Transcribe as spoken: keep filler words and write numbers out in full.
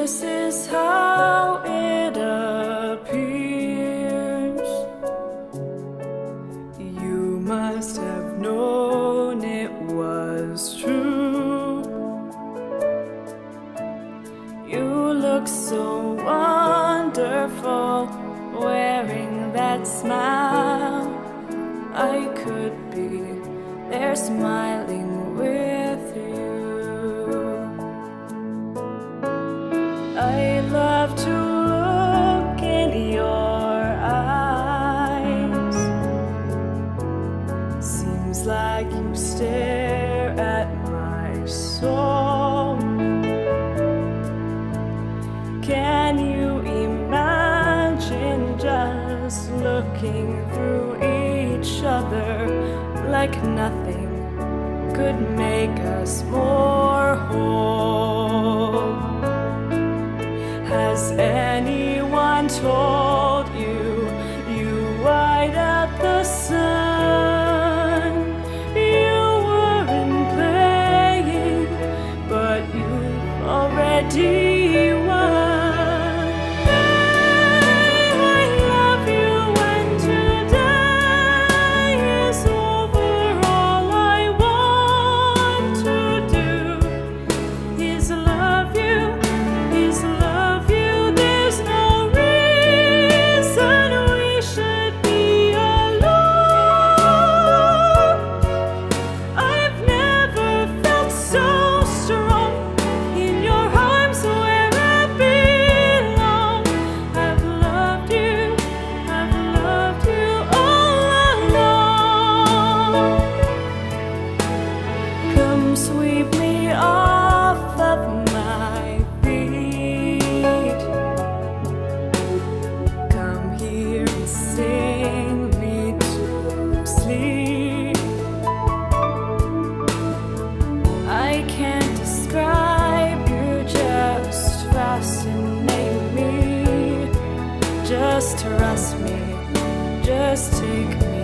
This is how it appears. You must have known it was true. You look so wonderful wearing that smile. I could be there smiling with you. I love to look in your eyes. Seems like you stare at my soul. Can you imagine just looking through each other like nothing could make us more whole? Has anyone told you you white out the sun? You weren't playing, but you've already won. Sweep me off of my feet. Come here and sing me to sleep. I can't describe you, just fascinate me. Just trust me, just take me.